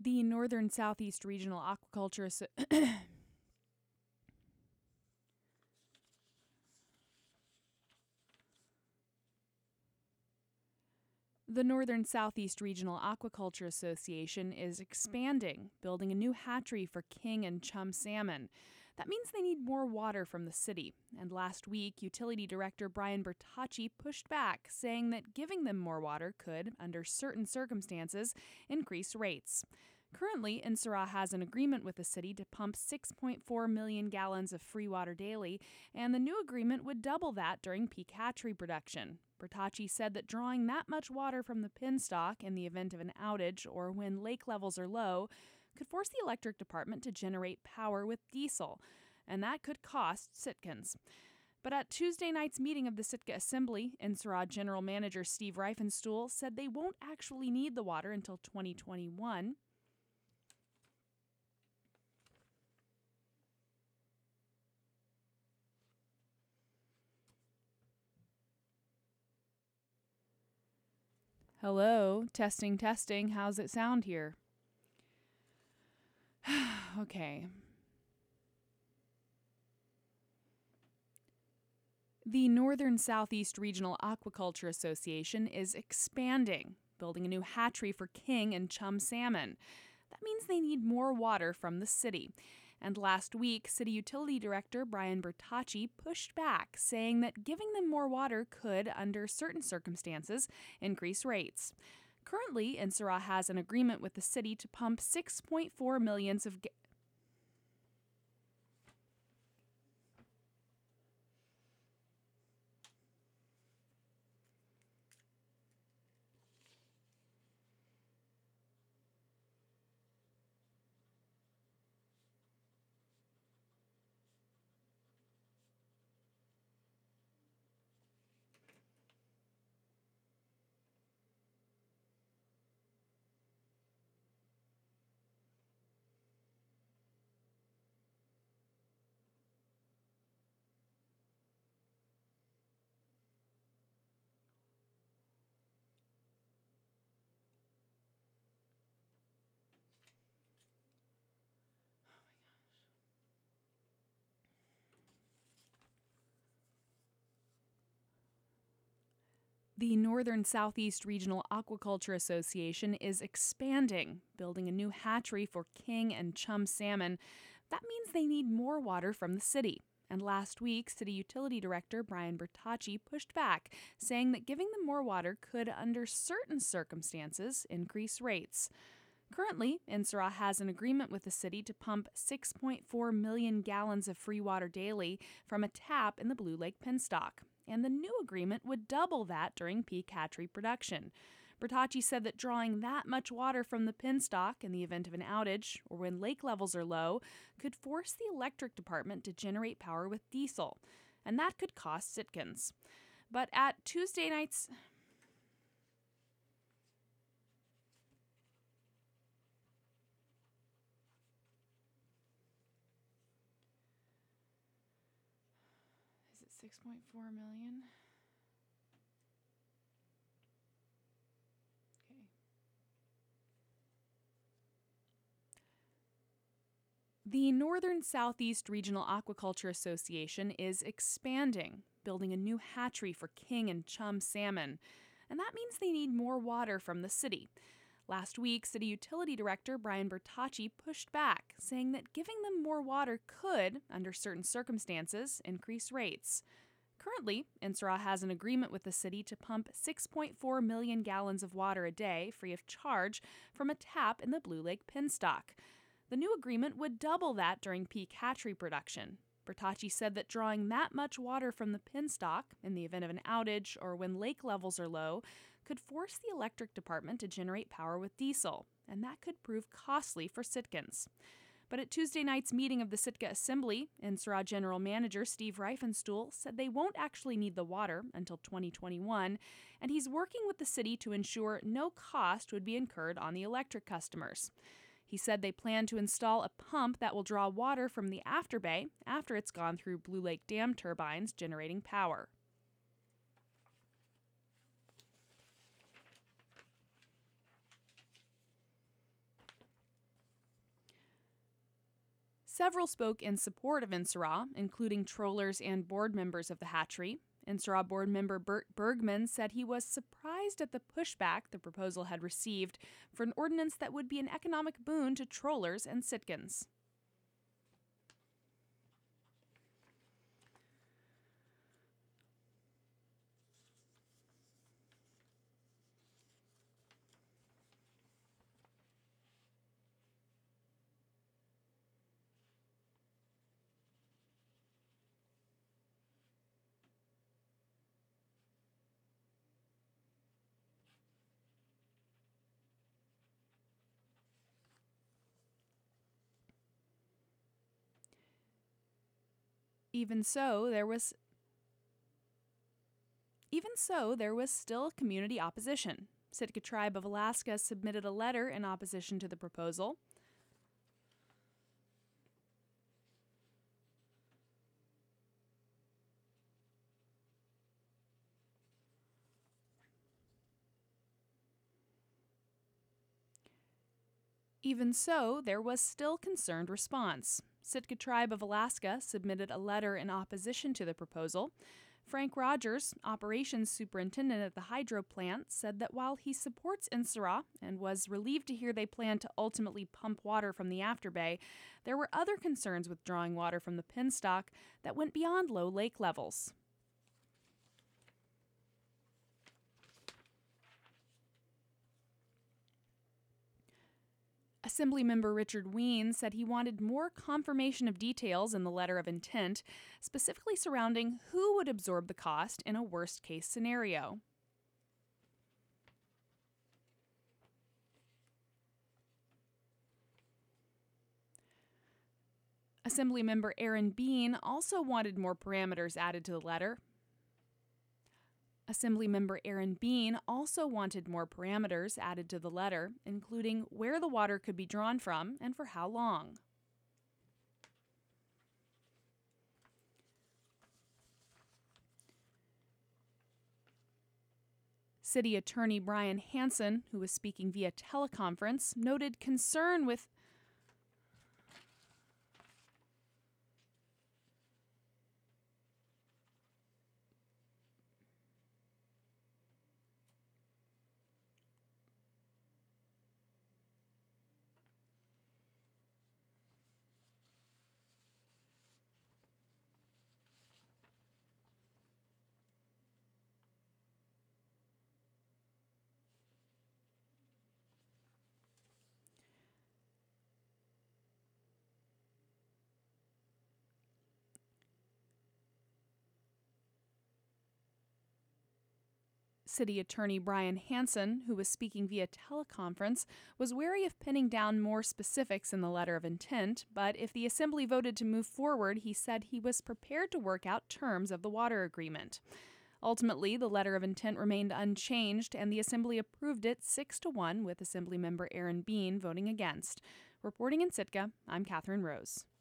The Northern Southeast Regional Aquaculture The Northern Southeast Regional Aquaculture Association is expanding, building a new hatchery for king and chum salmon. That means they need more water from the city. And last week, Utility Director Brian Bertocci pushed back, saying that giving them more water could, under certain circumstances, increase rates. Currently, Insarah has an agreement with the city to pump 6.4 million gallons of free water daily, and the new agreement would double that during peak hatchery production. Bertocci said that drawing that much water from the penstock in the event of an outage or when lake levels are low could force the electric department to generate power with diesel, and that could cost Sitkans. But at Tuesday night's meeting of the Sitka Assembly, Insarah General Manager Steve Reifenstuhl said they won't actually need the water until 2021. Hello, testing, testing. How's it sound here? Okay. The Northern Southeast Regional Aquaculture Association is expanding, building a new hatchery for king and chum salmon. That means they need more water from the city. And last week, City Utility Director Brian Bertocci pushed back, saying that giving them more water could, under certain circumstances, increase rates. Currently, Insarah has an agreement with the city to pump 6.4 million of The Northern Southeast Regional Aquaculture Association is expanding, building a new hatchery for king and chum salmon. That means they need more water from the city. And last week, City Utility Director Brian Bertocci pushed back, saying that giving them more water could, under certain circumstances, increase rates. Currently, Insarah has an agreement with the city to pump 6.4 million gallons of free water daily from a tap in the Blue Lake penstock, and the new agreement would double that during peak hatchery production. Bertocci said that drawing that much water from the penstock in the event of an outage or when lake levels are low could force the electric department to generate power with diesel, and that could cost Sitkans. But at Tuesday night's... Is it 6.4 million? Okay. The Northern Southeast Regional Aquaculture Association is expanding, building a new hatchery for king and chum salmon, and that means they need more water from the city. Last week, City Utility Director Brian Bertocci pushed back, saying that giving them more water could, under certain circumstances, increase rates. Currently, Insarah has an agreement with the city to pump 6.4 million gallons of water a day free of charge from a tap in the Blue Lake penstock. The new agreement would double that during peak hatchery production. Bertocci said that drawing that much water from the penstock in the event of an outage or when lake levels are low could force the electric department to generate power with diesel, and that could prove costly for Sitkans. But at Tuesday night's meeting of the Sitka Assembly, Insarah General Manager Steve Reifenstuhl said they won't actually need the water until 2021, and he's working with the city to ensure no cost would be incurred on the electric customers. He said they plan to install a pump that will draw water from the afterbay after it's gone through Blue Lake Dam turbines generating power. Several spoke in support of Insarah, including trollers and board members of the hatchery. Insarah board member Bert Bergman said he was surprised at the pushback the proposal had received for an ordinance that would be an economic boon to trollers and Sitkans. Even so, there was still community opposition. Sitka Tribe of Alaska submitted a letter in opposition to the proposal. Even so, there was still concerned response. Sitka Tribe of Alaska submitted a letter in opposition to the proposal. Frank Rogers, operations superintendent at the hydro plant, said that while he supports Insarah and was relieved to hear they plan to ultimately pump water from the afterbay, there were other concerns with drawing water from the penstock that went beyond low lake levels. Assemblymember Richard Ween said he wanted more confirmation of details in the letter of intent, specifically surrounding who would absorb the cost in a worst-case scenario. Assemblymember Aaron Bean also wanted more parameters added to the letter. Assemblymember Aaron Bean also wanted more parameters added to the letter, including where the water could be drawn from and for how long. City Attorney Brian Hansen, who was speaking via teleconference, noted concern with City Attorney Brian Hansen, who was speaking via teleconference, was wary of pinning down more specifics in the letter of intent, but if the Assembly voted to move forward, he said he was prepared to work out terms of the water agreement. Ultimately, the letter of intent remained unchanged, and the Assembly approved it 6-1, with Assemblymember Aaron Bean voting against. Reporting in Sitka, I'm Catherine Rose.